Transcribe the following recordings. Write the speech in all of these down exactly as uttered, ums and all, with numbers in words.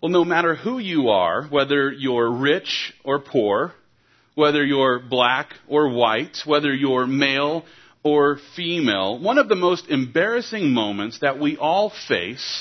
Well, no matter who you are, whether you're rich or poor, whether you're black or white, whether you're male or female, one of the most embarrassing moments that we all face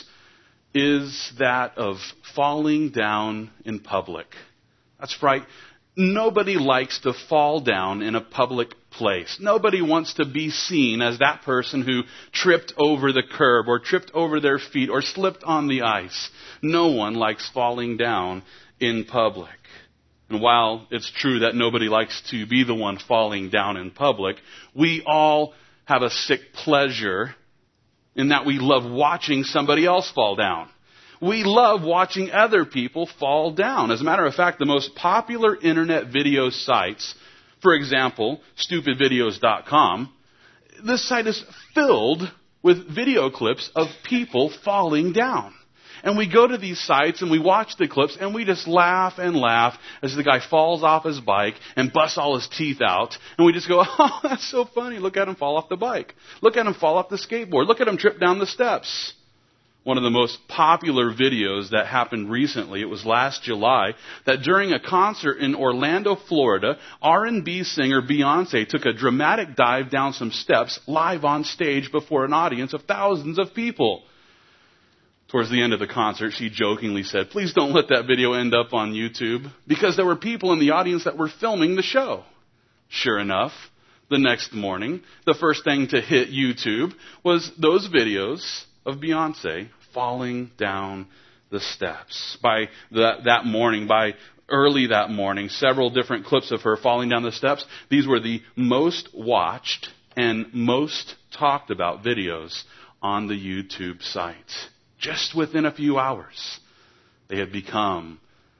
is that of falling down in public. That's right. Nobody likes to fall down in a public place. Nobody wants to be seen as that person who tripped over the curb or tripped over their feet or slipped on the ice. No one likes falling down in public. And while it's true that nobody likes to be the one falling down in public, we all have a sick pleasure in that we love watching somebody else fall down. We love watching other people fall down. As a matter of fact, the most popular internet video sites, for example, stupid videos dot com, this site is filled with video clips of people falling down. And we go to these sites and we watch the clips and we just laugh and laugh as the guy falls off his bike and busts all his teeth out. And we just go, oh, that's so funny. Look at him fall off the bike. Look at him fall off the skateboard. Look at him trip down the steps. One of the most popular videos that happened recently, it was last July, that during a concert in Orlando, Florida, R and B singer Beyonce took a dramatic dive down some steps live on stage before an audience of thousands of people. Towards the end of the concert, she jokingly said, please don't let that video end up on YouTube, because there were people in the audience that were filming the show. Sure enough, the next morning, the first thing to hit YouTube was those videos of Beyonce falling down the steps. By that, that morning, by early that morning, several different clips of her falling down the steps. These were the most watched and most talked about videos on the YouTube site. Just within a few hours, they had become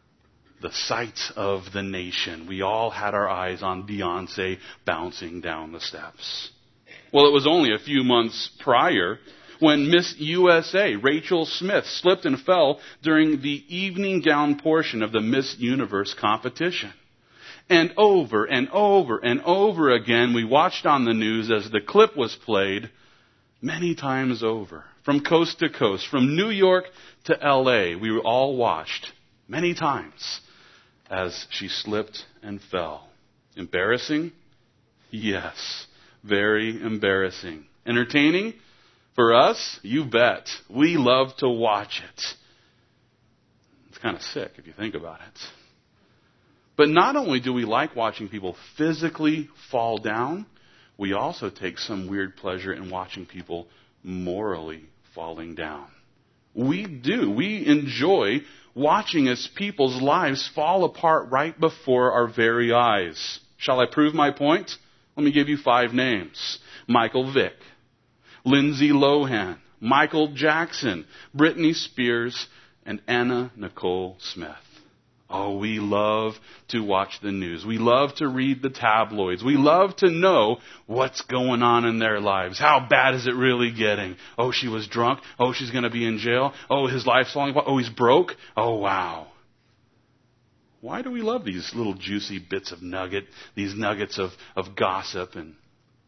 the sight of the nation. We all had our eyes on Beyonce bouncing down the steps. Well, it was only a few months prior when Miss U S A, Rachel Smith, slipped and fell during the evening gown portion of the Miss Universe competition. And over and over and over again, we watched on the news as the clip was played many times over. From coast to coast, from New York to L A, we were all watched many times as she slipped and fell. Embarrassing? Yes, very embarrassing. Entertaining? For us, you bet. We love to watch it. It's kind of sick if you think about it. But not only do we like watching people physically fall down, we also take some weird pleasure in watching people morally falling down. We do. We enjoy watching as people's lives fall apart right before our very eyes. Shall I prove my point? Let me give you five names. Michael Vick, Lindsay Lohan, Michael Jackson, Britney Spears, and Anna Nicole Smith. Oh, we love to watch the news. We love to read the tabloids. We love to know what's going on in their lives. How bad is it really getting? Oh, she was drunk. Oh, she's going to be in jail. Oh, his life's falling apart. Oh, he's broke. Oh, wow. Why do we love these little juicy bits of nugget, these nuggets of, of gossip? And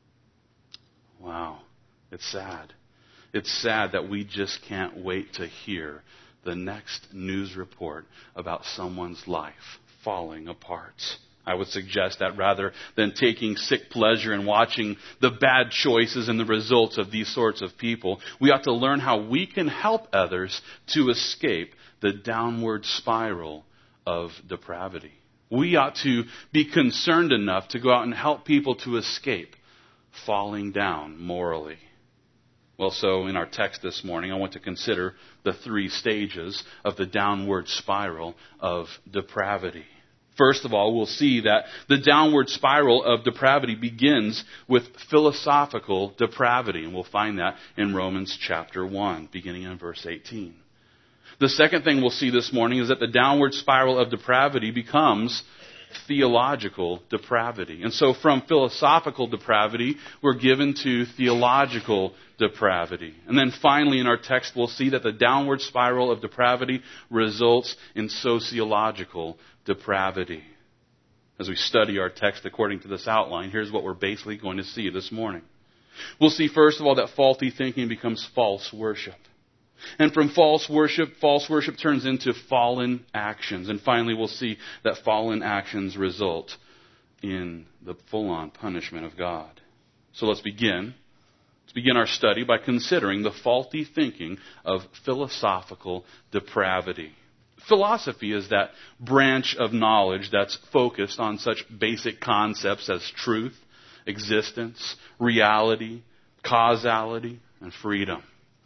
wow, it's sad. It's sad that we just can't wait to hear the next news report about someone's life falling apart. I would suggest that rather than taking sick pleasure in watching the bad choices and the results of these sorts of people, we ought to learn how we can help others to escape the downward spiral of depravity. We ought to be concerned enough to go out and help people to escape falling down morally. Well, so in our text this morning, I want to consider the three stages of the downward spiral of depravity. First of all, we'll see that the downward spiral of depravity begins with philosophical depravity. And we'll find that in Romans chapter one, beginning in verse eighteen. The second thing we'll see this morning is that the downward spiral of depravity becomes theological depravity. And so from philosophical depravity, we're given to theological depravity. And then finally in our text, we'll see that the downward spiral of depravity results in sociological depravity. As we study our text according to this outline, here's what we're basically going to see this morning. We'll see, first of all, that faulty thinking becomes false worship. And from false worship, false worship turns into fallen actions. And finally, we'll see that fallen actions result in the full-on punishment of God. So let's begin. Let's begin our study by considering the faulty thinking of philosophical depravity. Philosophy is that branch of knowledge that's focused on such basic concepts as truth, existence, reality, causality, and freedom.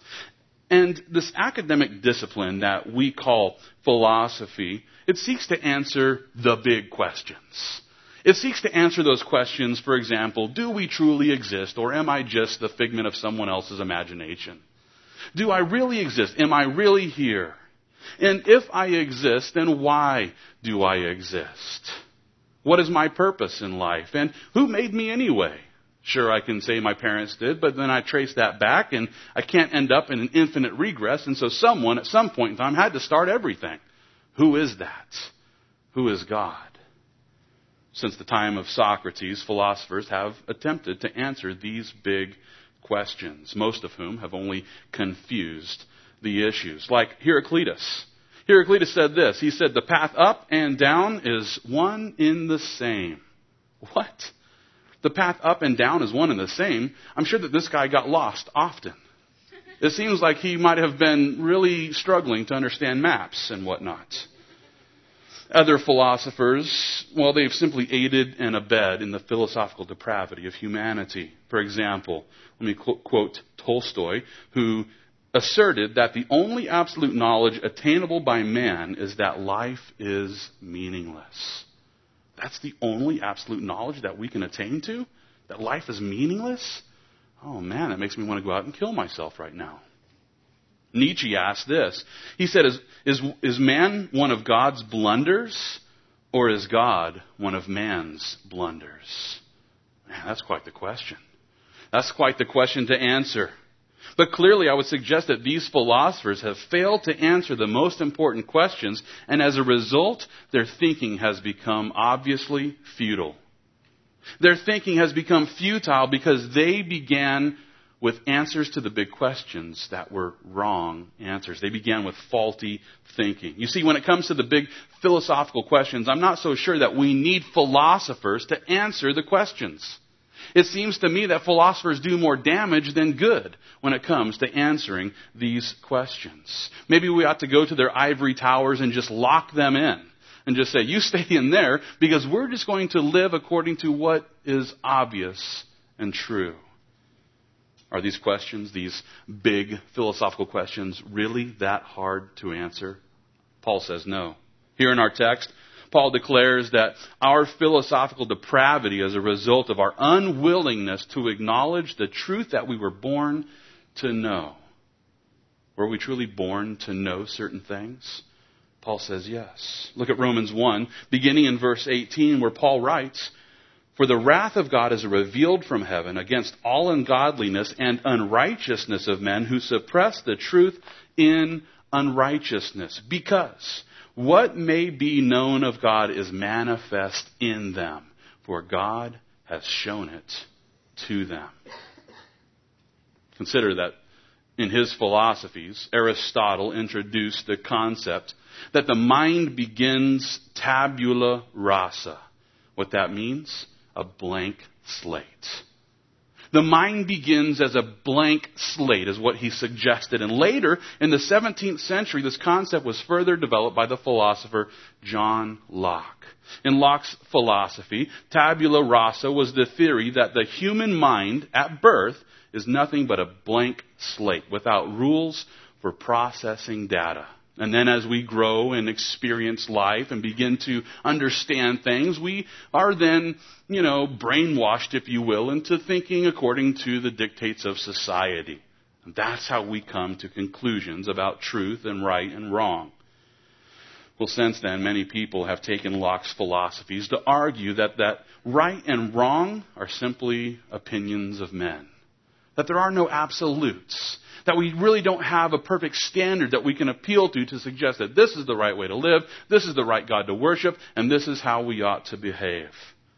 And this academic discipline that we call philosophy, it seeks to answer the big questions. It seeks to answer those questions, for example, do we truly exist, or am I just the figment of someone else's imagination? Do I really exist? Am I really here? And if I exist, then why do I exist? What is my purpose in life? And who made me anyway? Sure, I can say my parents did, but then I trace that back and I can't end up in an infinite regress. And so someone at some point in time had to start everything. Who is that? Who is God? Since the time of Socrates, philosophers have attempted to answer these big questions, most of whom have only confused the issues. Like Heraclitus. Heraclitus said this. He said, the path up and down is one in the same. What? The path up and down is one and the same. I'm sure that this guy got lost often. It seems like he might have been really struggling to understand maps and whatnot. Other philosophers, well, they've simply aided and abetted in the philosophical depravity of humanity. For example, let me quote Tolstoy, who asserted that the only absolute knowledge attainable by man is that life is meaningless. That's the only absolute knowledge that we can attain to? That life is meaningless? Oh man, that makes me want to go out and kill myself right now. Nietzsche asked this. He said, is, is, is man one of God's blunders, or is God one of man's blunders? Man, that's quite the question. That's quite the question to answer. But clearly, I would suggest that these philosophers have failed to answer the most important questions, and as a result, their thinking has become obviously futile. Their thinking has become futile because they began with answers to the big questions that were wrong answers. They began with faulty thinking. You see, when it comes to the big philosophical questions, I'm not so sure that we need philosophers to answer the questions. It seems to me that philosophers do more damage than good when it comes to answering these questions. Maybe we ought to go to their ivory towers and just lock them in and just say, you stay in there because we're just going to live according to what is obvious and true. Are these questions, these big philosophical questions, really that hard to answer? Paul says no. Here in our text, Paul declares that our philosophical depravity is a result of our unwillingness to acknowledge the truth that we were born to know. Were we truly born to know certain things? Paul says yes. Look at Romans one, beginning in verse eighteen, where Paul writes, for the wrath of God is revealed from heaven against all ungodliness and unrighteousness of men who suppress the truth in unrighteousness, because what may be known of God is manifest in them, for God has shown it to them. Consider that in his philosophies, Aristotle introduced the concept that the mind begins tabula rasa. What that means? A blank slate. The mind begins as a blank slate, is what he suggested. And later, in the seventeenth century, this concept was further developed by the philosopher John Locke. In Locke's philosophy, tabula rasa was the theory that the human mind at birth is nothing but a blank slate without rules for processing data. And then as we grow and experience life and begin to understand things, we are then, you know, brainwashed, if you will, into thinking according to the dictates of society. And that's how we come to conclusions about truth and right and wrong. Well, since then, many people have taken Locke's philosophies to argue that, that right and wrong are simply opinions of men. That there are no absolutes. That we really don't have a perfect standard that we can appeal to to suggest that this is the right way to live, this is the right God to worship, and this is how we ought to behave.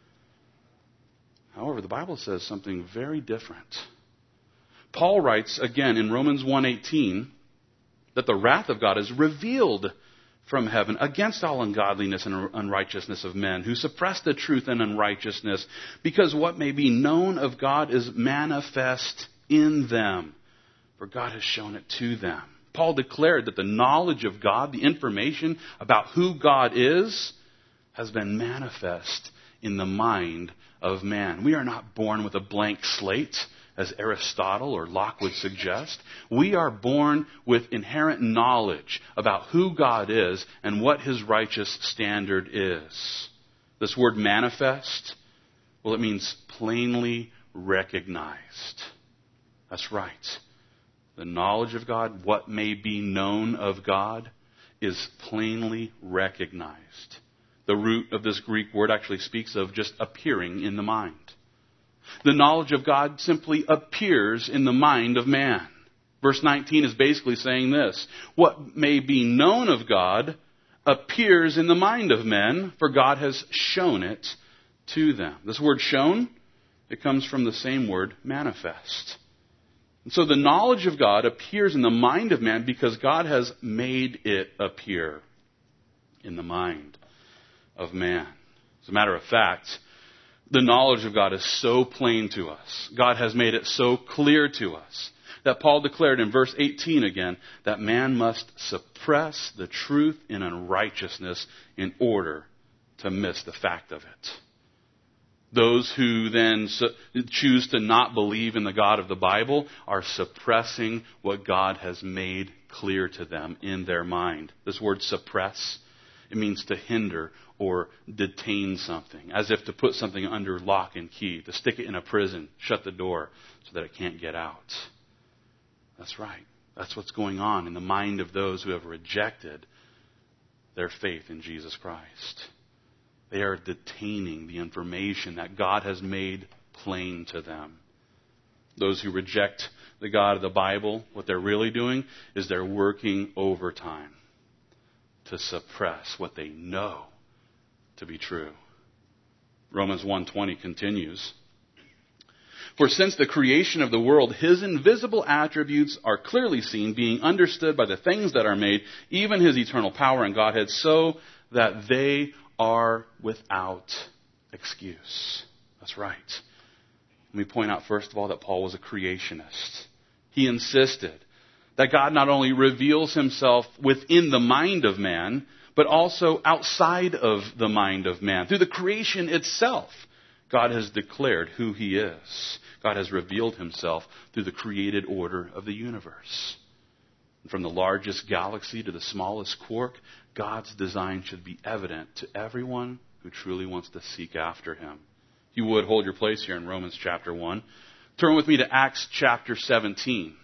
However, the Bible says something very different. Paul writes again in Romans one eighteen, that the wrath of God is revealed from heaven against all ungodliness and unrighteousness of men who suppress the truth and unrighteousness, because what may be known of God is manifest in them, for God has shown it to them. Paul declared that the knowledge of God, the information about who God is, has been manifest in the mind of man. We are not born with a blank slate, as Aristotle or Locke would suggest. We are born with inherent knowledge about who God is and what His righteous standard is. This word manifest, well, it means plainly recognized. That's right. The knowledge of God, what may be known of God, is plainly recognized. The root of this Greek word actually speaks of just appearing in the mind. The knowledge of God simply appears in the mind of man. Verse nineteen is basically saying this: what may be known of God appears in the mind of men, for God has shown it to them. This word shown, it comes from the same word manifest. And so the knowledge of God appears in the mind of man because God has made it appear in the mind of man. As a matter of fact, the knowledge of God is so plain to us. God has made it so clear to us that Paul declared in verse eighteen again that man must suppress the truth in unrighteousness in order to miss the fact of it. Those who then choose to not believe in the God of the Bible are suppressing what God has made clear to them in their mind. This word suppress, it means to hinder or detain something, as if to put something under lock and key, to stick it in a prison, shut the door so that it can't get out. That's right. That's what's going on in the mind of those who have rejected their faith in Jesus Christ. They are detaining the information that God has made plain to them. Those who reject the God of the Bible, what they're really doing is they're working overtime to suppress what they know to be true. Romans one twenty continues. For since the creation of the world, His invisible attributes are clearly seen, being understood by the things that are made, even His eternal power and Godhead, so that they are without excuse. That's right. Let me point out first of all that Paul was a creationist. He insisted that God not only reveals Himself within the mind of man, but also outside of the mind of man. Through the creation itself, God has declared who He is. God has revealed Himself through the created order of the universe. And from the largest galaxy to the smallest quark, God's design should be evident to everyone who truly wants to seek after Him. If you would, hold your place here in Romans chapter one. Turn with me to Acts chapter seventeen.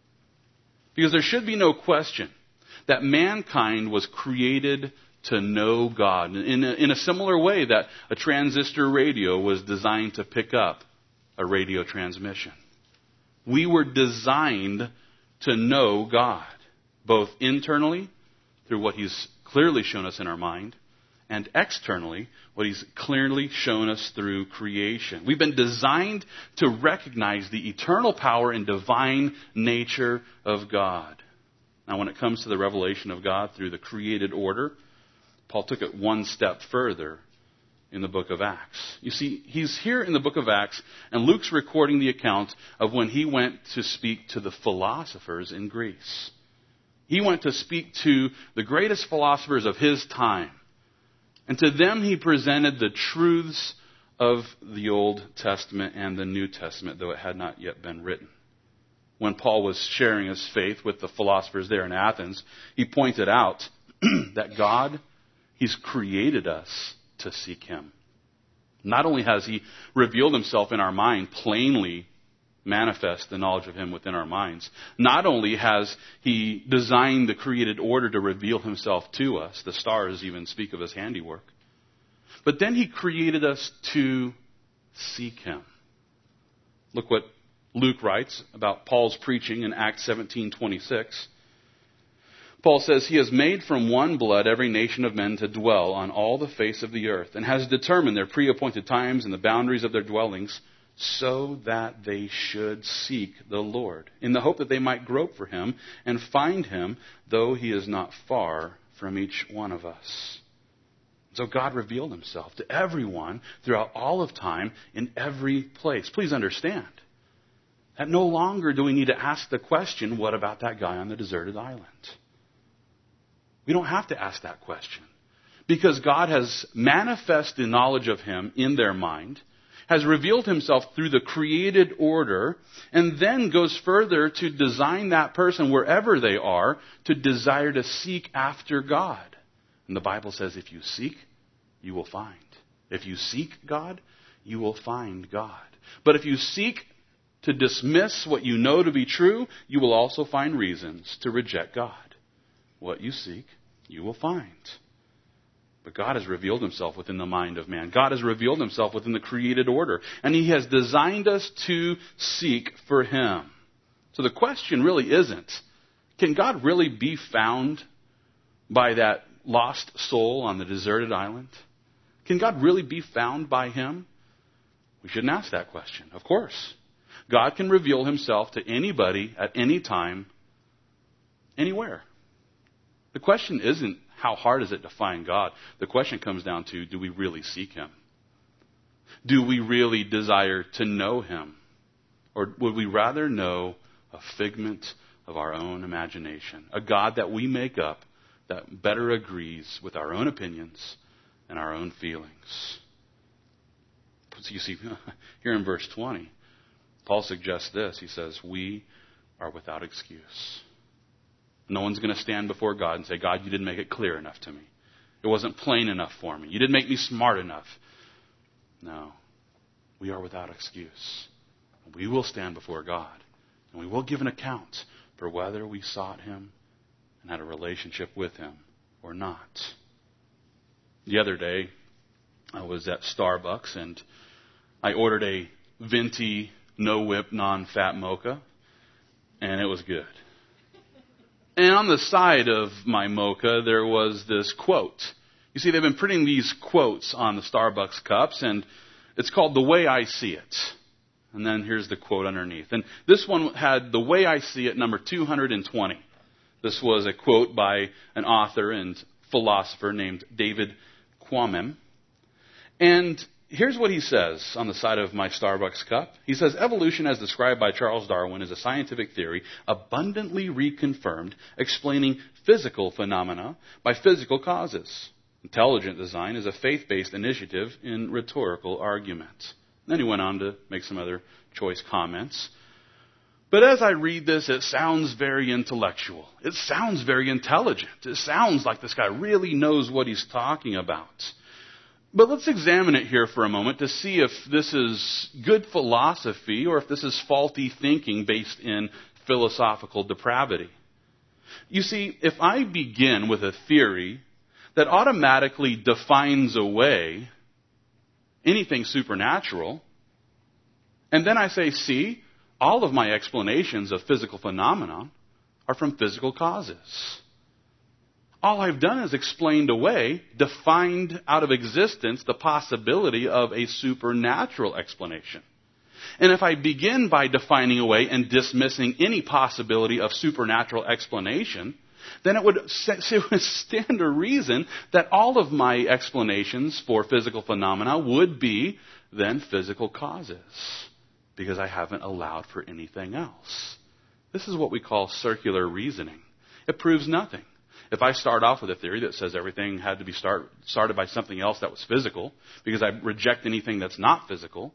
Because there should be no question that mankind was created to know God in a, in a similar way that a transistor radio was designed to pick up a radio transmission. We were designed to know God, both internally through what He's clearly shown us in our mind, and externally, what He's clearly shown us through creation. We've been designed to recognize the eternal power and divine nature of God. Now, when it comes to the revelation of God through the created order, Paul took it one step further in the book of Acts. You see, he's here in the book of Acts, and Luke's recording the account of when he went to speak to the philosophers in Greece. He went to speak to the greatest philosophers of his time. And to them he presented the truths of the Old Testament and the New Testament, though it had not yet been written. When Paul was sharing his faith with the philosophers there in Athens, he pointed out that God, He's created us to seek Him. Not only has He revealed Himself in our mind, plainly manifest the knowledge of Him within our minds, not only has He designed the created order to reveal Himself to us, the stars even speak of His handiwork, but then He created us to seek Him. Look what Luke writes about Paul's preaching in Acts seventeen twenty-six. Paul says, He has made from one blood every nation of men to dwell on all the face of the earth, and has determined their pre-appointed times and the boundaries of their dwellings, so that they should seek the Lord, in the hope that they might grope for him and find him, though he is not far from each one of us. So God revealed himself to everyone throughout all of time in every place. Please understand that no longer do we need to ask the question, what about that guy on the deserted island? We don't have to ask that question, because God has manifested knowledge of him in their mind, has revealed himself through the created order, and then goes further to design that person wherever they are to desire to seek after God. And the Bible says if you seek, you will find. If you seek God, you will find God. But if you seek to dismiss what you know to be true, you will also find reasons to reject God. What you seek, you will find. But God has revealed himself within the mind of man. God has revealed himself within the created order. And he has designed us to seek for him. So the question really isn't, can God really be found by that lost soul on the deserted island? Can God really be found by him? We shouldn't ask that question. Of course. God can reveal himself to anybody at any time, anywhere. The question isn't how hard is it to find God. The question comes down to, do we really seek him? Do we really desire to know him? Or would we rather know a figment of our own imagination? A God that we make up that better agrees with our own opinions and our own feelings. So you see, here in verse twenty, Paul suggests this. He says, we are without excuse. No one's going to stand before God and say, God, you didn't make it clear enough to me. It wasn't plain enough for me. You didn't make me smart enough. No. We are without excuse. We will stand before God, and we will give an account for whether we sought him and had a relationship with him or not. The other day, I was at Starbucks, and I ordered a venti, no-whip, non-fat mocha, and it was good. And on the side of my mocha, there was this quote. You see, they've been printing these quotes on the Starbucks cups, and it's called The Way I See It. And then here's the quote underneath. And this one had The Way I See It, number two hundred twenty. This was a quote by an author and philosopher named David Quammen. And here's what he says on the side of my Starbucks cup. He says, evolution as described by Charles Darwin is a scientific theory abundantly reconfirmed, explaining physical phenomena by physical causes. Intelligent design is a faith-based initiative in rhetorical argument. Then he went on to make some other choice comments. But as I read this, it sounds very intellectual. It sounds very intelligent. It sounds like this guy really knows what he's talking about. But let's examine it here for a moment to see if this is good philosophy or if this is faulty thinking based in philosophical depravity. You see, if I begin with a theory that automatically defines away anything supernatural, and then I say, see, all of my explanations of physical phenomena are from physical causes. All I've done is explained away, defined out of existence the possibility of a supernatural explanation. And if I begin by defining away and dismissing any possibility of supernatural explanation, then it would, it would stand to reason that all of my explanations for physical phenomena would be then physical causes, because I haven't allowed for anything else. This is what we call circular reasoning. It proves nothing. If I start off with a theory that says everything had to be start, started by something else that was physical, because I reject anything that's not physical,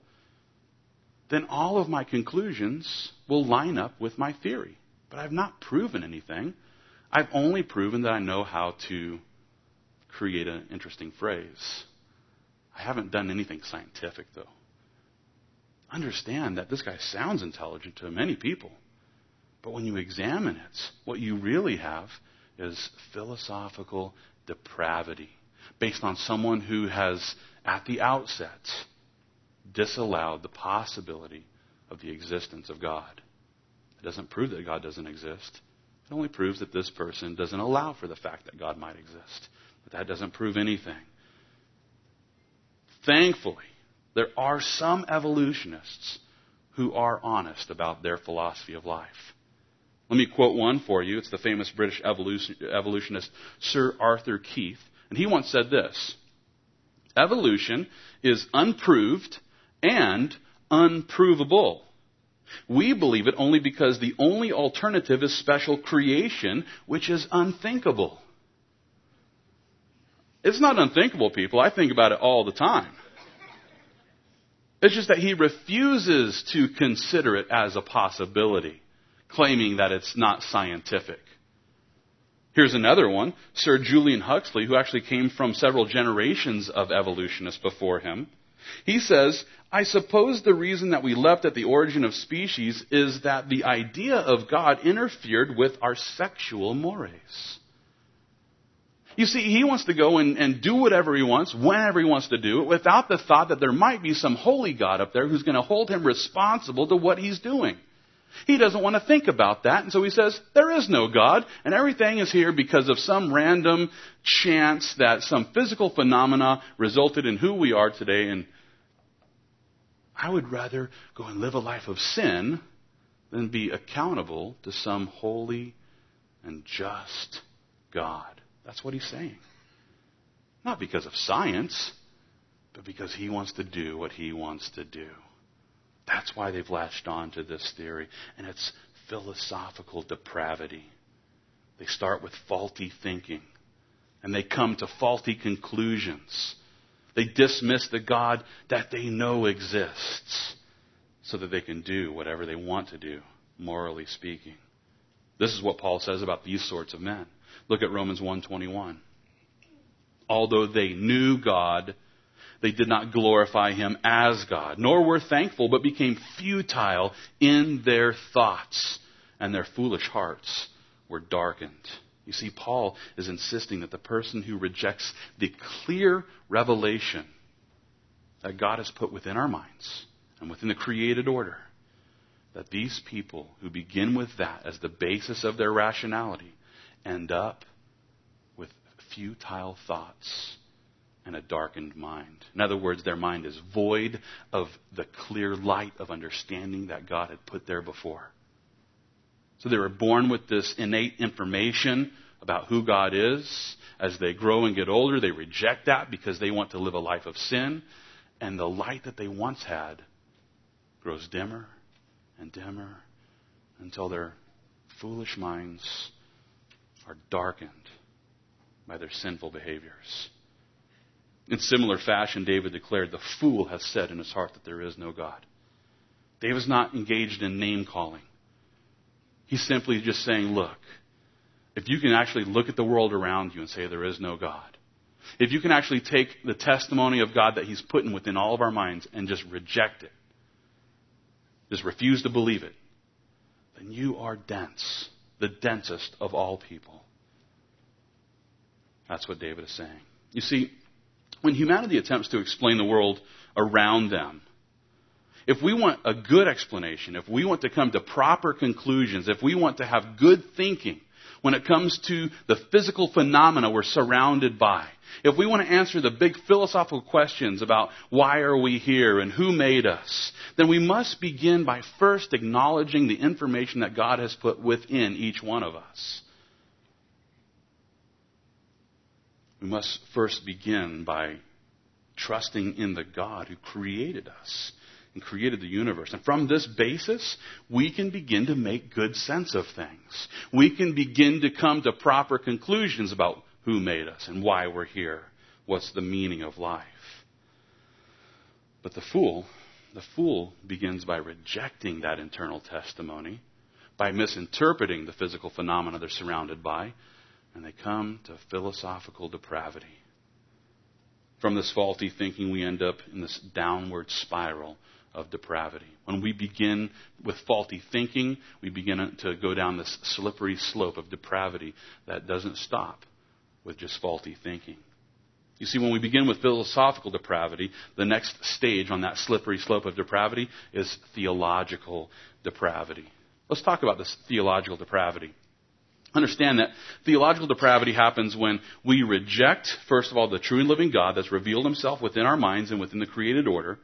then all of my conclusions will line up with my theory. But I've not proven anything. I've only proven that I know how to create an interesting phrase. I haven't done anything scientific, though. Understand that this guy sounds intelligent to many people. But when you examine it, what you really have is philosophical depravity based on someone who has, at the outset, disallowed the possibility of the existence of God. It doesn't prove that God doesn't exist. It only proves that this person doesn't allow for the fact that God might exist. But that doesn't prove anything. Thankfully, There are some evolutionists who are honest about their philosophy of life. Let me quote one for you. It's the famous British evolution, evolutionist Sir Arthur Keith. And he once said this: evolution is unproved and unprovable. We believe it only because the only alternative is special creation, which is unthinkable. It's not unthinkable, people. I think about it all the time. It's just that he refuses to consider it as a possibility, claiming that it's not scientific. Here's another one. Sir Julian Huxley, who actually came from several generations of evolutionists before him, he says, I suppose the reason that we left at the origin of species is that the idea of God interfered with our sexual mores. You see, he wants to go and, and do whatever he wants, whenever he wants to do it, without the thought that there might be some holy God up there who's going to hold him responsible to what he's doing. He doesn't want to think about that, and so he says, there is no God, and everything is here because of some random chance that some physical phenomena resulted in who we are today, and I would rather go and live a life of sin than be accountable to some holy and just God. That's what he's saying. Not because of science, but because he wants to do what he wants to do. That's why they've latched on to this theory. And it's philosophical depravity. They start with faulty thinking. And they come to faulty conclusions. They dismiss the God that they know exists so that they can do whatever they want to do, morally speaking. This is what Paul says about these sorts of men. Look at Romans one twenty-one. Although they knew God, they did not glorify him as God, nor were thankful, but became futile in their thoughts, and their foolish hearts were darkened. You see, Paul is insisting that the person who rejects the clear revelation that God has put within our minds and within the created order, that these people who begin with that as the basis of their rationality end up with futile thoughts and a darkened mind. In other words, their mind is void of the clear light of understanding that God had put there before. So they were born with this innate information about who God is. As they grow and get older, they reject that because they want to live a life of sin. And the light that they once had grows dimmer and dimmer until their foolish minds are darkened by their sinful behaviors. In similar fashion, David declared, the fool has said in his heart that there is no God. David's not engaged in name calling. He's simply just saying, look, if you can actually look at the world around you and say there is no God, if you can actually take the testimony of God that he's putting within all of our minds and just reject it, just refuse to believe it, then you are dense, the densest of all people. That's what David is saying. You see, when humanity attempts to explain the world around them, if we want a good explanation, if we want to come to proper conclusions, if we want to have good thinking when it comes to the physical phenomena we're surrounded by, if we want to answer the big philosophical questions about why are we here and who made us, then we must begin by first acknowledging the information that God has put within each one of us. We must first begin by trusting in the God who created us and created the universe. And from this basis, we can begin to make good sense of things. We can begin to come to proper conclusions about who made us and why we're here. What's the meaning of life? But the fool, the fool begins by rejecting that internal testimony, by misinterpreting the physical phenomena they're surrounded by, and they come to philosophical depravity. From this faulty thinking, we end up in this downward spiral of depravity. When we begin with faulty thinking, we begin to go down this slippery slope of depravity that doesn't stop with just faulty thinking. You see, when we begin with philosophical depravity, the next stage on that slippery slope of depravity is theological depravity. Let's talk about this theological depravity. Understand that theological depravity happens when we reject, first of all, the true and living God that's revealed himself within our minds and within the created order.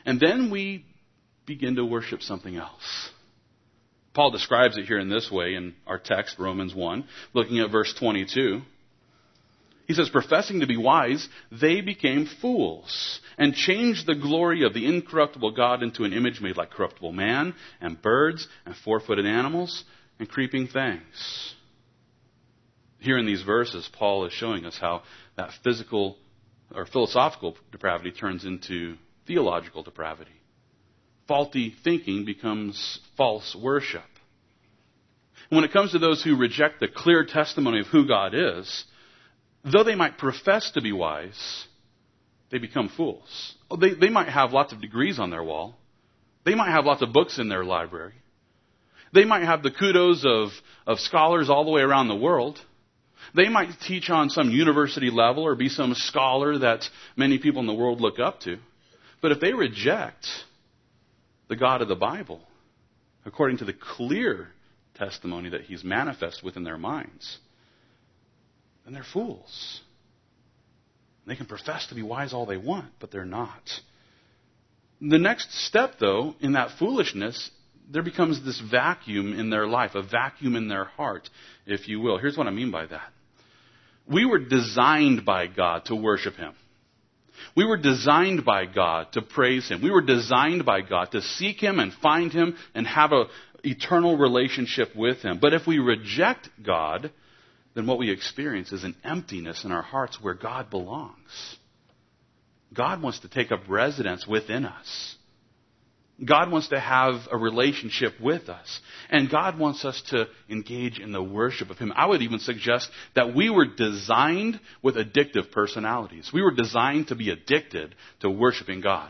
And then we begin to worship something else. Paul describes it here in this way in our text, Romans one, looking at verse twenty-two. He says, professing to be wise, they became fools and changed the glory of the incorruptible God into an image made like corruptible man and birds and four-footed animals and creeping things. Here in these verses, Paul is showing us how that physical or philosophical depravity turns into theological depravity. Faulty thinking becomes false worship. And when it comes to those who reject the clear testimony of who God is, though they might profess to be wise, they become fools. They, they might have lots of degrees on their wall. They might have lots of books in their library. They might have the kudos of, of scholars all the way around the world. They might teach on some university level or be some scholar that many people in the world look up to. But if they reject the God of the Bible, according to the clear testimony that He's manifest within their minds, then they're fools. They can profess to be wise all they want, but they're not. The next step, though, in that foolishness, there becomes this vacuum in their life, a vacuum in their heart, if you will. Here's what I mean by that. We were designed by God to worship Him. We were designed by God to praise Him. We were designed by God to seek Him and find Him and have an eternal relationship with Him. But if we reject God, then what we experience is an emptiness in our hearts where God belongs. God wants to take up residence within us. God wants to have a relationship with us. And God wants us to engage in the worship of Him. I would even suggest that we were designed with addictive personalities. We were designed to be addicted to worshiping God.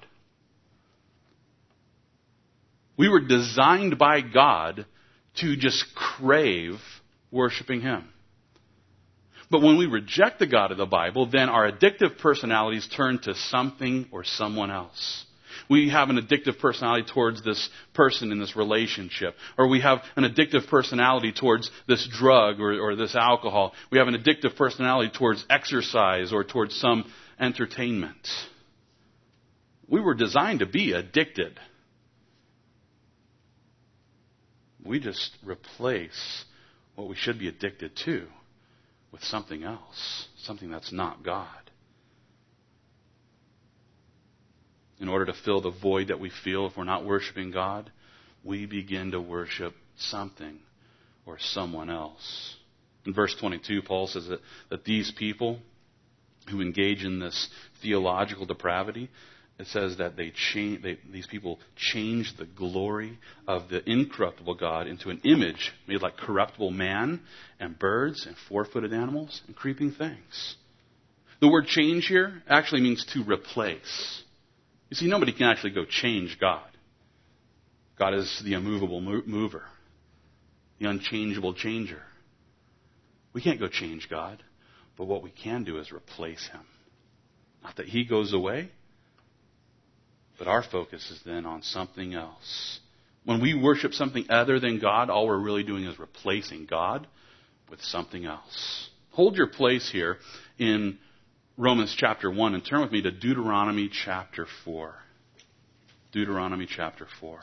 We were designed by God to just crave worshiping Him. But when we reject the God of the Bible, then our addictive personalities turn to something or someone else. We have an addictive personality towards this person in this relationship. Or we have an addictive personality towards this drug or, or this alcohol. We have an addictive personality towards exercise or towards some entertainment. We were designed to be addicted. We just replace what we should be addicted to with something else, something that's not God. In order to fill the void that we feel if we're not worshiping God, we begin to worship something or someone else. In verse twenty-two, Paul says that, that these people who engage in this theological depravity, it says that they change, they, these people change the glory of the incorruptible God into an image made like corruptible man and birds and four-footed animals and creeping things. The word change here actually means to replace. You see, nobody can actually go change God. God is the immovable mover, the unchangeable changer. We can't go change God, but what we can do is replace Him. Not that He goes away, but our focus is then on something else. When we worship something other than God, all we're really doing is replacing God with something else. Hold your place here in Romans chapter one and turn with me to Deuteronomy chapter four. Deuteronomy chapter four.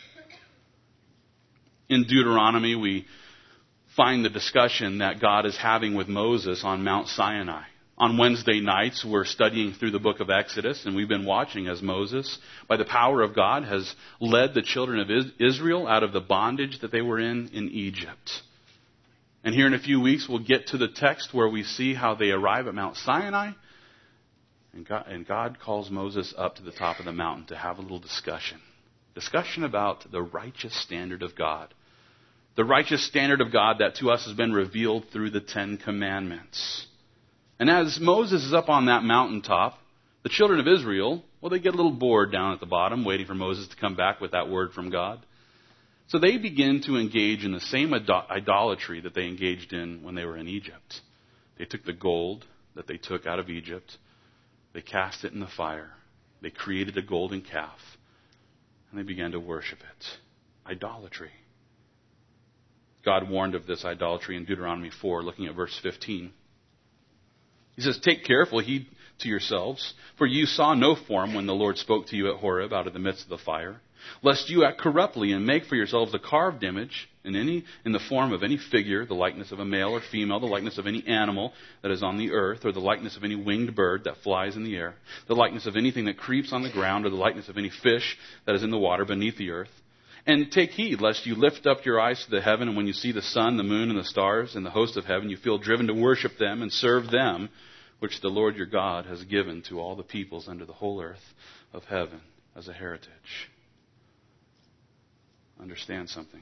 In Deuteronomy, we find the discussion that God is having with Moses on Mount Sinai. On Wednesday nights, we're studying through the book of Exodus, and we've been watching as Moses, by the power of God, has led the children of Israel out of the bondage that they were in in Egypt. And here in a few weeks, we'll get to the text where we see how they arrive at Mount Sinai. And God, and God calls Moses up to the top of the mountain to have a little discussion. Discussion about the righteous standard of God. The righteous standard of God that to us has been revealed through the Ten Commandments. And as Moses is up on that mountaintop, the children of Israel, well, they get a little bored down at the bottom, waiting for Moses to come back with that word from God. So they begin to engage in the same idolatry that they engaged in when they were in Egypt. They took the gold that they took out of Egypt. They cast it in the fire. They created a golden calf. And they began to worship it. Idolatry. God warned of this idolatry in Deuteronomy four, looking at verse fifteen. He says, take careful heed to yourselves, for you saw no form when the Lord spoke to you at Horeb out of the midst of the fire, lest you act corruptly and make for yourselves a carved image in any in the form of any figure, the likeness of a male or female, the likeness of any animal that is on the earth, or the likeness of any winged bird that flies in the air, the likeness of anything that creeps on the ground, or the likeness of any fish that is in the water beneath the earth. And take heed, lest you lift up your eyes to the heaven, and when you see the sun, the moon, and the stars, and the host of heaven, you feel driven to worship them and serve them, which the Lord your God has given to all the peoples under the whole earth of heaven as a heritage. Understand something.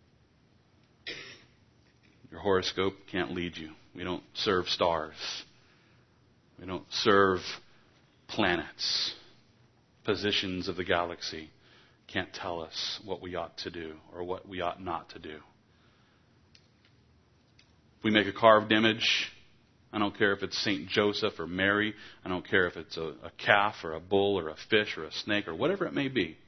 Your horoscope can't lead you. We don't serve stars. We don't serve planets. Positions of the galaxy can't tell us what we ought to do or what we ought not to do. If we make a carved image, I don't care if it's Saint Joseph or Mary. I don't care if it's a, a calf or a bull or a fish or a snake or whatever it may be.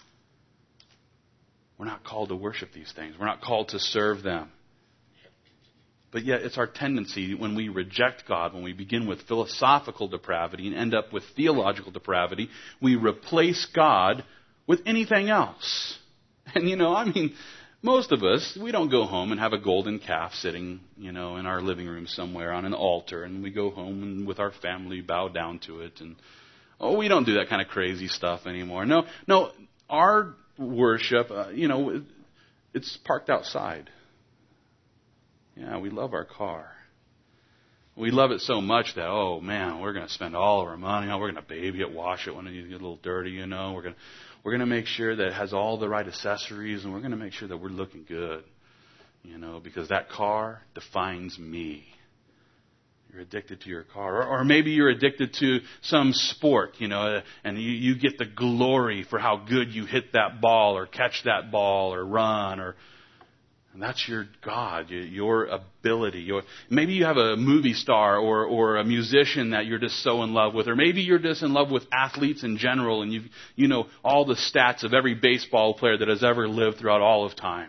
We're not called to worship these things. We're not called to serve them. But yet it's our tendency when we reject God, when we begin with philosophical depravity and end up with theological depravity, we replace God with anything else. And you know, I mean, most of us, we don't go home and have a golden calf sitting, you know, in our living room somewhere on an altar, and we go home and with our family bow down to it. And oh, we don't do that kind of crazy stuff anymore. No, no, our worship, uh, you know, it's parked outside. Yeah, we love our car. We love it so much that, oh man, we're going to spend all of our money. Oh, we're going to baby it, wash it when it gets a little dirty, you know. We're going to, we're going to make sure that it has all the right accessories, and we're going to make sure that we're looking good, you know, because that car defines me. You're addicted to your car. Or, or maybe you're addicted to some sport, you know, and you, you get the glory for how good you hit that ball or catch that ball or run or... And that's your God, your ability. Your, maybe you have a movie star or, or a musician that you're just so in love with. Or maybe you're just in love with athletes in general and you you know all the stats of every baseball player that has ever lived throughout all of time.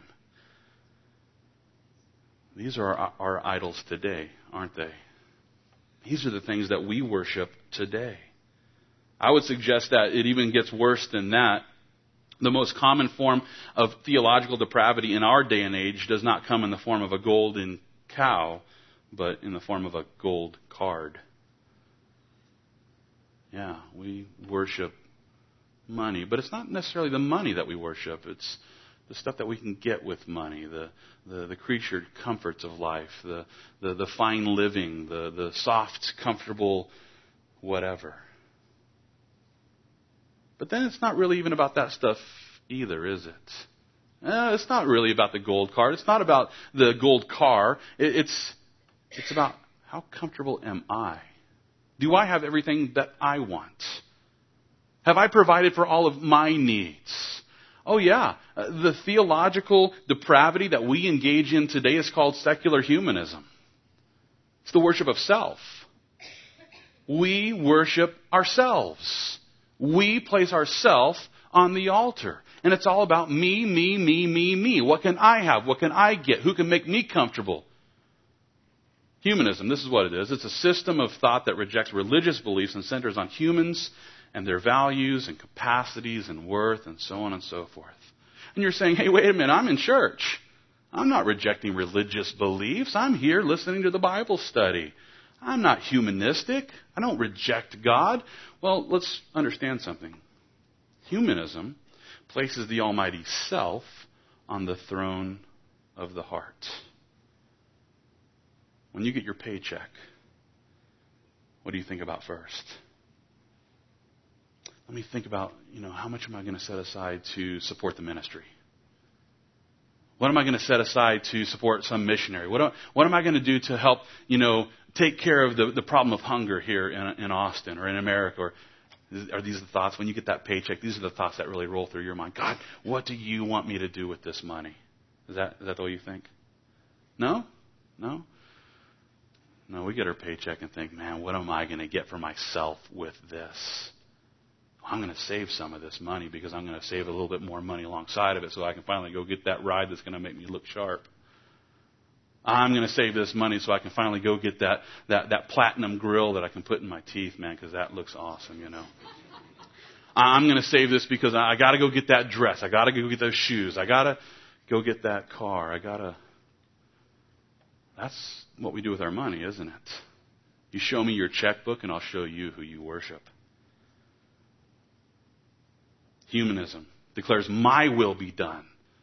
These are our, our idols today, aren't they? These are the things that we worship today. I would suggest that it even gets worse than that. The most common form of theological depravity in our day and age does not come in the form of a golden cow, but in the form of a gold card. Yeah, we worship money, but it's not necessarily the money that we worship. It's the stuff that we can get with money, the the, the creature comforts of life, the, the, the fine living, the, the soft, comfortable whatever. But then it's not really even about that stuff either, is it? Eh, it's not really about the gold card. It's not about the gold car. It, it's it's about how comfortable am I? Do I have everything that I want? Have I provided for all of my needs? Oh yeah, uh, the theological depravity that we engage in today is called secular humanism. It's the worship of self. We worship ourselves. We place ourselves on the altar. And it's all about me, me, me, me, me. What can I have? What can I get? Who can make me comfortable? Humanism, this is what it is. It's a system of thought that rejects religious beliefs and centers on humans and their values and capacities and worth and so on and so forth. And you're saying, hey, wait a minute, I'm in church. I'm not rejecting religious beliefs. I'm here listening to the Bible study. I'm not humanistic. I don't reject God. Well, let's understand something. Humanism places the Almighty Self on the throne of the heart. When you get your paycheck, what do you think about first? Let me think about, you know, how much am I going to set aside to support the ministry? What am I going to set aside to support some missionary? What am, what am I going to do to help, you know, take care of the, the problem of hunger here in, in Austin or in America? Or are these the thoughts, when you get that paycheck, these are the thoughts that really roll through your mind? God, what do you want me to do with this money? Is that, is that the way you think? No? No? No, we get our paycheck and think, man, what am I going to get for myself with this? I'm going to save some of this money because I'm going to save a little bit more money alongside of it so I can finally go get that ride that's going to make me look sharp. I'm going to save this money so I can finally go get that, that, that platinum grill that I can put in my teeth, man, because that looks awesome, you know. I'm going to save this because I, I got to go get that dress. I got to go get those shoes. I got to go get that car. I got to. That's what we do with our money, isn't it? You show me your checkbook and I'll show you who you worship. Humanism declares my will be done.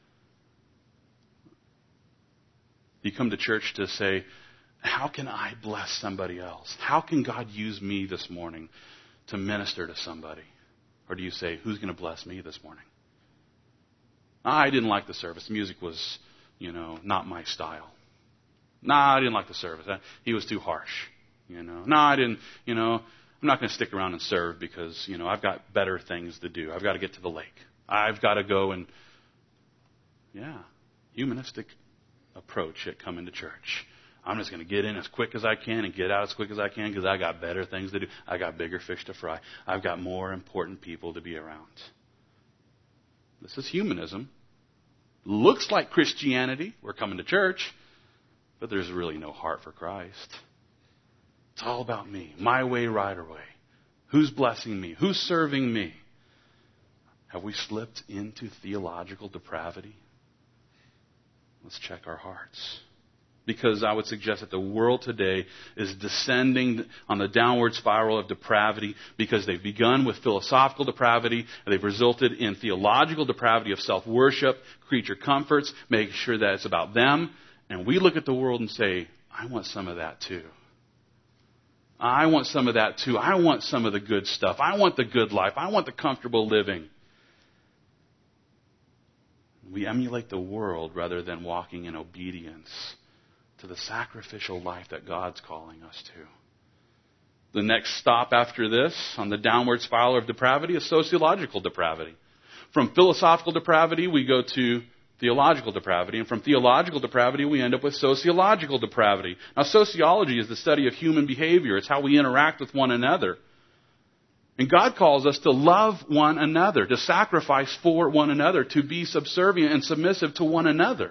You come to church to say, how can I bless somebody else? How can God use me this morning to minister to somebody? Or do you say, who's going to bless me this morning? I didn't like the service. The music was, you know, not my style. Nah, I didn't like the service. He was too harsh. You know, no, I didn't, you know, I'm not going to stick around and serve because, you know, I've got better things to do. I've got to get to the lake. I've got to go and, yeah, humanistic approach at coming to church. I'm just going to get in as quick as I can and get out as quick as I can because I got better things to do. I got bigger fish to fry. I've got more important people to be around. This is humanism. Looks like Christianity. We're coming to church, but there's really no heart for Christ. It's all about me. My way, right or way. Who's blessing me? Who's serving me? Have we slipped into theological depravity? Let's check our hearts. Because I would suggest that the world today is descending on the downward spiral of depravity because they've begun with philosophical depravity and they've resulted in theological depravity of self-worship, creature comforts, making sure that it's about them. And we look at the world and say, I want some of that too. I want some of that too. I want some of the good stuff. I want the good life. I want the comfortable living. We emulate the world rather than walking in obedience to the sacrificial life that God's calling us to. The next stop after this on the downward spiral of depravity is sociological depravity. From philosophical depravity, we go to theological depravity. And from theological depravity, we end up with sociological depravity. Now, sociology is the study of human behavior. It's how we interact with one another. And God calls us to love one another, to sacrifice for one another, to be subservient and submissive to one another.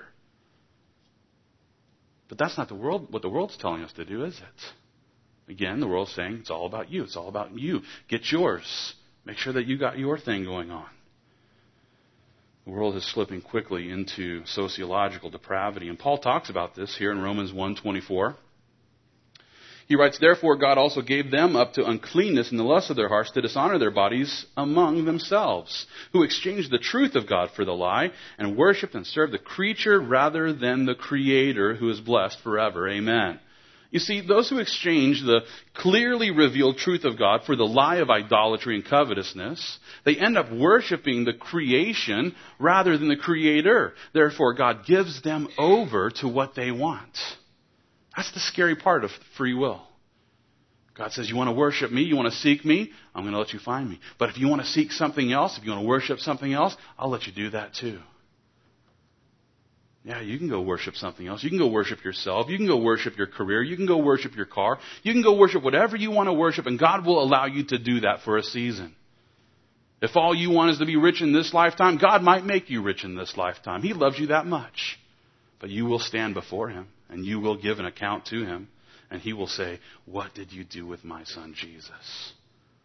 But that's not the world, what the world's telling us to do, is it? Again, the world's saying it's all about you. It's all about you. Get yours. Make sure that you got your thing going on. The world is slipping quickly into sociological depravity. And Paul talks about this here in Romans one twenty-four. He writes, therefore God also gave them up to uncleanness in the lust of their hearts to dishonor their bodies among themselves, who exchanged the truth of God for the lie and worshipped and served the creature rather than the Creator who is blessed forever. Amen. You see, those who exchange the clearly revealed truth of God for the lie of idolatry and covetousness, they end up worshiping the creation rather than the Creator. Therefore, God gives them over to what they want. That's the scary part of free will. God says, you want to worship me, you want to seek me, I'm going to let you find me. But if you want to seek something else, if you want to worship something else, I'll let you do that too. Yeah, you can go worship something else. You can go worship yourself. You can go worship your career. You can go worship your car. You can go worship whatever you want to worship, and God will allow you to do that for a season. If all you want is to be rich in this lifetime, God might make you rich in this lifetime. He loves you that much. But you will stand before Him, and you will give an account to Him, and He will say, what did you do with my son Jesus?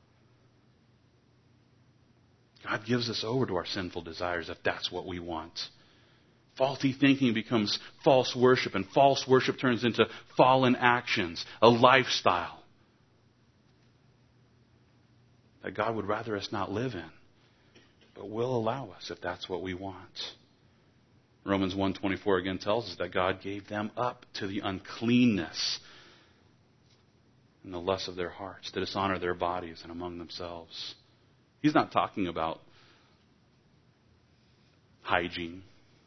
God gives us over to our sinful desires if that's what we want. Faulty thinking becomes false worship, and false worship turns into fallen actions, a lifestyle that God would rather us not live in, but will allow us if that's what we want. Romans one twenty-four again tells us that God gave them up to the uncleanness and the lust of their hearts, to dishonor their bodies and among themselves. He's not talking about hygiene.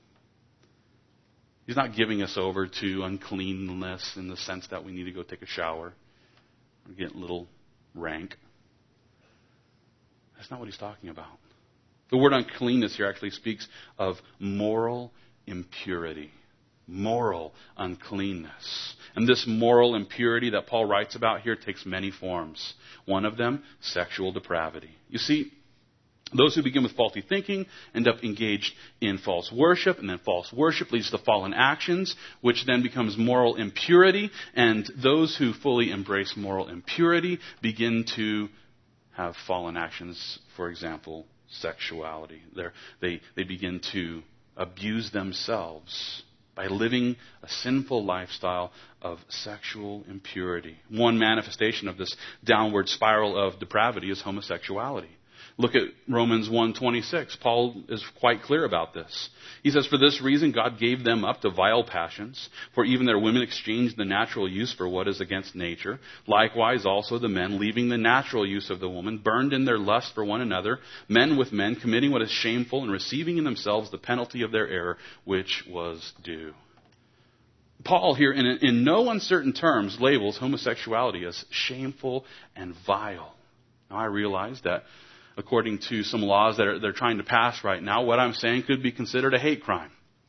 He's not giving us over to uncleanness in the sense that we need to go take a shower or get a little rank. That's not what he's talking about. The word uncleanness here actually speaks of moral impurity. Moral uncleanness. And this moral impurity that Paul writes about here takes many forms. One of them, sexual depravity. You see, Those who begin with faulty thinking end up engaged in false worship, and then false worship leads to fallen actions, which then becomes moral impurity. And those who fully embrace moral impurity begin to have fallen actions, for example, sexuality. They're, they they begin to abuse themselves by living a sinful lifestyle of sexual impurity. One manifestation of this downward spiral of depravity is homosexuality. Look at Romans one twenty-six. Paul is quite clear about this. He says, "For this reason God gave them up to vile passions, for even their women exchanged the natural use for what is against nature. Likewise also the men, leaving the natural use of the woman, burned in their lust for one another, men with men, committing what is shameful and receiving in themselves the penalty of their error, which was due." Paul here, in, in no uncertain terms, labels homosexuality as shameful and vile. Now I realize that according to some laws that are, they're trying to pass right now, what I'm saying could be considered a hate crime.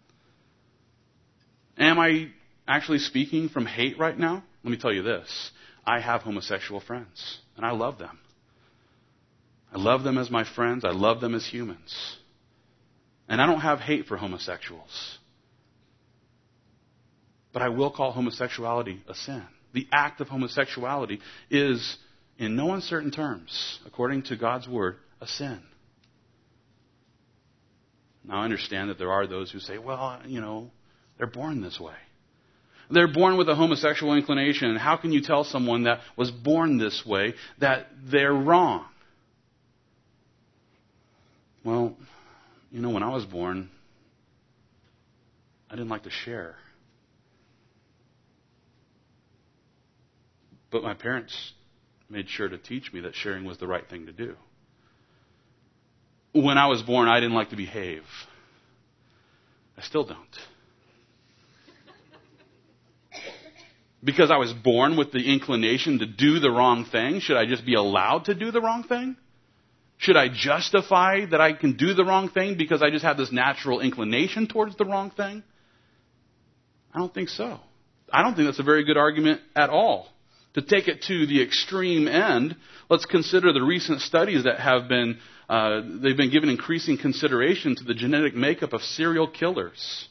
Am I actually speaking from hate right now? Let me tell you this. I have homosexual friends, and I love them. I love them as my friends. I love them as humans. And I don't have hate for homosexuals. But I will call homosexuality a sin. The act of homosexuality is, in no uncertain terms, according to God's word, a sin. Now I understand that there are those who say, well, you know, they're born this way. They're born with a homosexual inclination. And how can you tell someone that was born this way that they're wrong? Well, you know, when I was born, I didn't like to share. But my parents made sure to teach me that sharing was the right thing to do. When I was born, I didn't like to behave. I still don't. Because I was born with the inclination to do the wrong thing, should I just be allowed to do the wrong thing? Should I justify that I can do the wrong thing because I just have this natural inclination towards the wrong thing? I don't think so. I don't think that's a very good argument at all. To take it to the extreme end, let's consider the recent studies that have been, uh, they've been given increasing consideration to the genetic makeup of serial killers.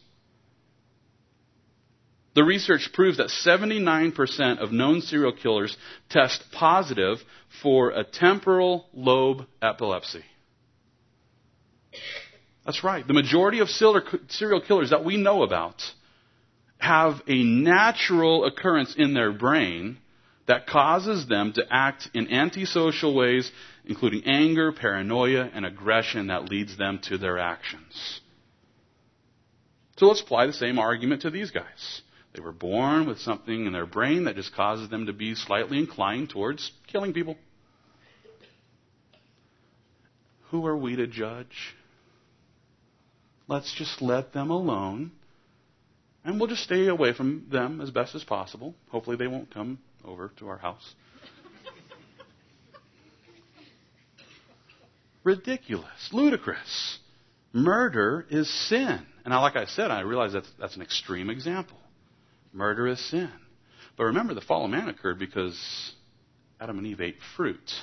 The research proves that seventy-nine percent of known serial killers test positive for a temporal lobe epilepsy. That's right. The majority of serial killers that we know about have a natural occurrence in their brain that causes them to act in antisocial ways, including anger, paranoia, and aggression that leads them to their actions. So let's apply the same argument to these guys. They were born with something in their brain that just causes them to be slightly inclined towards killing people. Who are we to judge? Let's just let them alone, and we'll just stay away from them as best as possible. Hopefully they won't come over to our house. Ridiculous. Ludicrous. Murder is sin. And I, like I said, I realize that's, that's an extreme example. Murder is sin. But remember, the fall of man occurred because Adam and Eve ate fruit.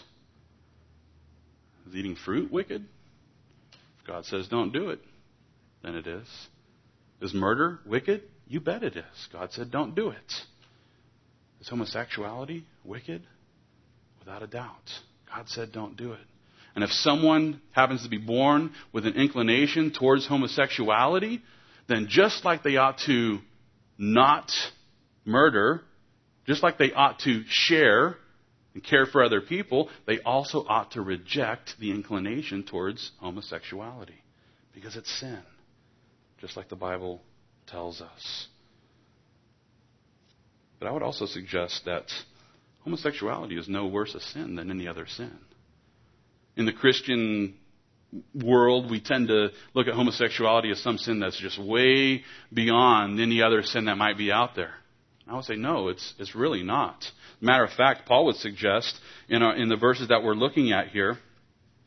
Is eating fruit wicked? If God says don't do it, then it is. Is murder wicked? You bet it is. God said don't do it. Is homosexuality wicked? Without a doubt. God said don't do it. And if someone happens to be born with an inclination towards homosexuality, then just like they ought to not murder, just like they ought to share and care for other people, they also ought to reject the inclination towards homosexuality. Because it's sin. Just like the Bible tells us. But I would also suggest that homosexuality is no worse a sin than any other sin. In the Christian world, we tend to look at homosexuality as some sin that's just way beyond any other sin that might be out there. I would say, no, it's it's really not. Matter of fact, Paul would suggest in, our, in the verses that we're looking at here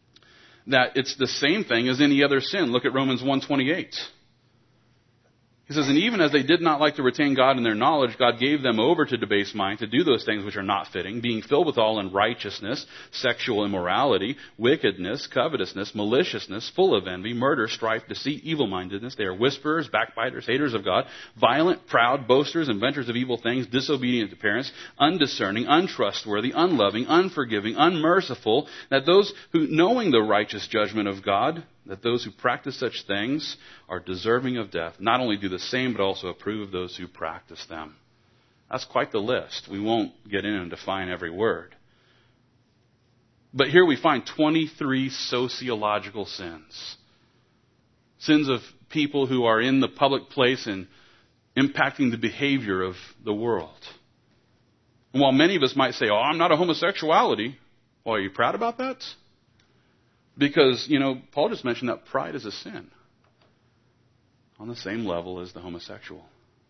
that it's the same thing as any other sin. Look at Romans one twenty-eight. He says, and even as they did not like to retain God in their knowledge, God gave them over to debased mind to do those things which are not fitting, being filled with all unrighteousness, sexual immorality, wickedness, covetousness, maliciousness, full of envy, murder, strife, deceit, evil-mindedness. They are whisperers, backbiters, haters of God, violent, proud, boasters, inventors of evil things, disobedient to parents, undiscerning, untrustworthy, unloving, unforgiving, unmerciful, that those who, knowing the righteous judgment of God, that those who practice such things are deserving of death, not only do the same, but also approve of those who practice them. That's quite the list. We won't get in and define every word. But here we find twenty-three sociological sins. Sins of people who are in the public place and impacting the behavior of the world. And while many of us might say, oh, I'm not a homosexuality, well, are you proud about that? Because, you know, Paul just mentioned that pride is a sin on the same level as the homosexual.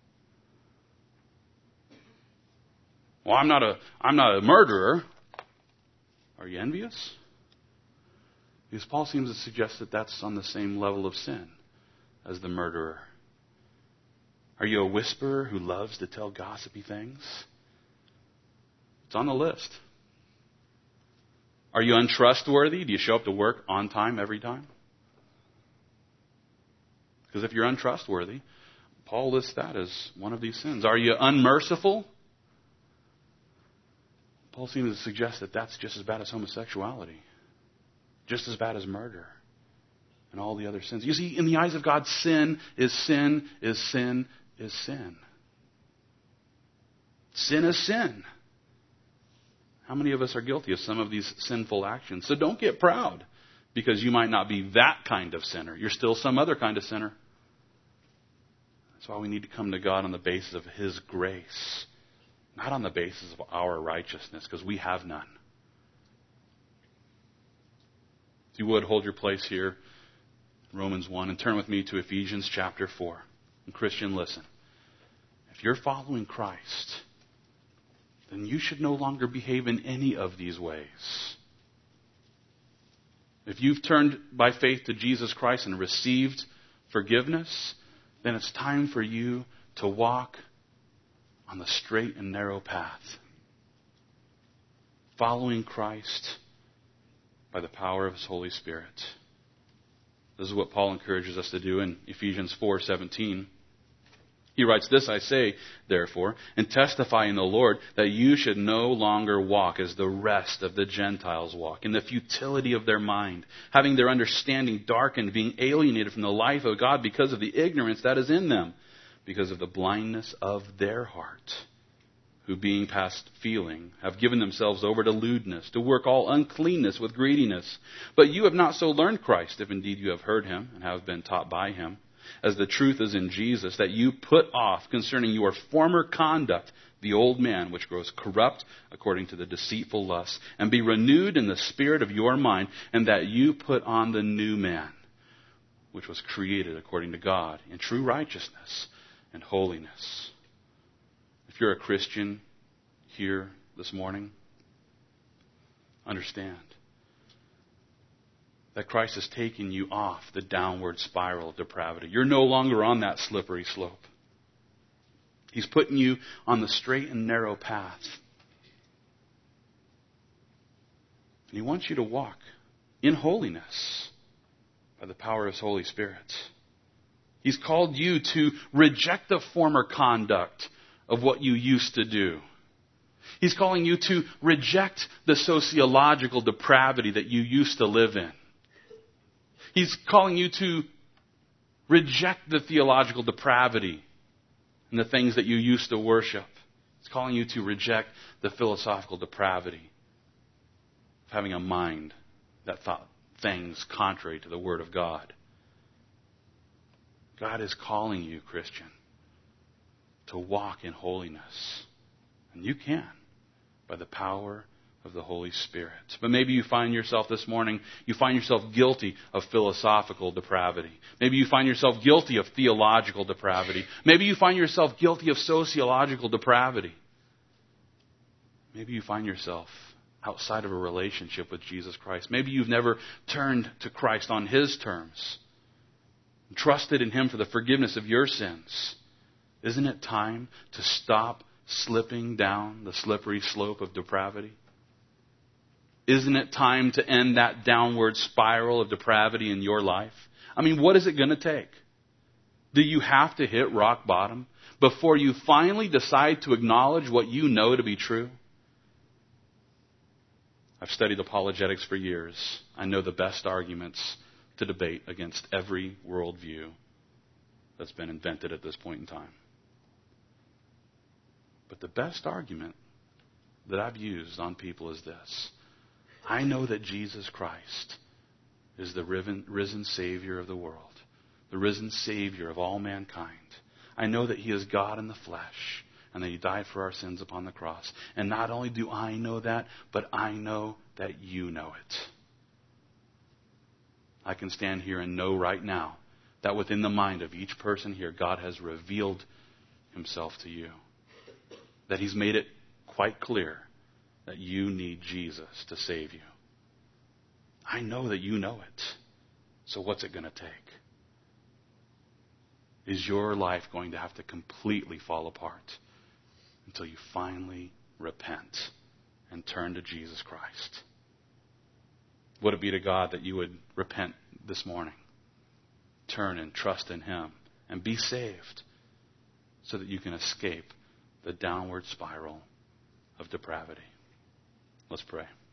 Well, I'm not a I'm not a murderer. Are you envious? Because Paul seems to suggest that that's on the same level of sin as the murderer. Are you a whisperer who loves to tell gossipy things? It's on the list. Are you untrustworthy? Do you show up to work on time every time? Because if you're untrustworthy, Paul lists that as one of these sins. Are you unmerciful? Paul seems to suggest that that's just as bad as homosexuality, just as bad as murder, and all the other sins. You see, in the eyes of God, sin is sin is sin is sin. Sin is sin. How many of us are guilty of some of these sinful actions? So don't get proud because you might not be that kind of sinner. You're still some other kind of sinner. That's why we need to come to God on the basis of His grace, not on the basis of our righteousness, because we have none. If you would, hold your place here, Romans one, and turn with me to Ephesians chapter four. And Christian, listen. If you're following Christ, then you should no longer behave in any of these ways. If you've turned by faith to Jesus Christ and received forgiveness, then it's time for you to walk on the straight and narrow path, following Christ by the power of His Holy Spirit. This is what Paul encourages us to do in Ephesians four seventeen. He writes, this I say, therefore, and testify in the Lord, that you should no longer walk as the rest of the Gentiles walk, in the futility of their mind, having their understanding darkened, being alienated from the life of God because of the ignorance that is in them, because of the blindness of their heart, who being past feeling, have given themselves over to lewdness, to work all uncleanness with greediness. But you have not so learned Christ, if indeed you have heard Him and have been taught by Him, as the truth is in Jesus, that you put off concerning your former conduct the old man which grows corrupt according to the deceitful lusts, and be renewed in the spirit of your mind, and that you put on the new man, which was created according to God in true righteousness and holiness. If you're a Christian here this morning, understand that Christ has taken you off the downward spiral of depravity. You're no longer on that slippery slope. He's putting you on the straight and narrow path. And He wants you to walk in holiness by the power of His Holy Spirit. He's called you to reject the former conduct of what you used to do. He's calling you to reject the sociological depravity that you used to live in. He's calling you to reject the theological depravity and the things that you used to worship. He's calling you to reject the philosophical depravity of having a mind that thought things contrary to the Word of God. God is calling you, Christian, to walk in holiness. And you can, by the power of the Holy Spirit. But maybe you find yourself this morning, you find yourself guilty of philosophical depravity. Maybe you find yourself guilty of theological depravity. Maybe you find yourself guilty of sociological depravity. Maybe you find yourself outside of a relationship with Jesus Christ. Maybe you've never turned to Christ on His terms. trusted in Him for the forgiveness of your sins, isn't it time to stop slipping down the slippery slope of depravity? Isn't it time to end that downward spiral of depravity in your life? I mean, what is it going to take? Do you have to hit rock bottom before you finally decide to acknowledge what you know to be true? I've studied apologetics for years. I know the best arguments to debate against every worldview that's been invented at this point in time. But the best argument that I've used on people is this. I know that Jesus Christ is the risen Savior of the world, the risen Savior of all mankind. I know that He is God in the flesh and that He died for our sins upon the cross. And not only do I know that, but I know that you know it. I can stand here and know right now that within the mind of each person here, God has revealed Himself to you. That He's made it quite clear that you need Jesus to save you. I know that you know it. So what's it going to take? Is your life going to have to completely fall apart until you finally repent and turn to Jesus Christ? Would it be to God that you would repent this morning? Turn and trust in Him and be saved so that you can escape the downward spiral of depravity. Let's pray.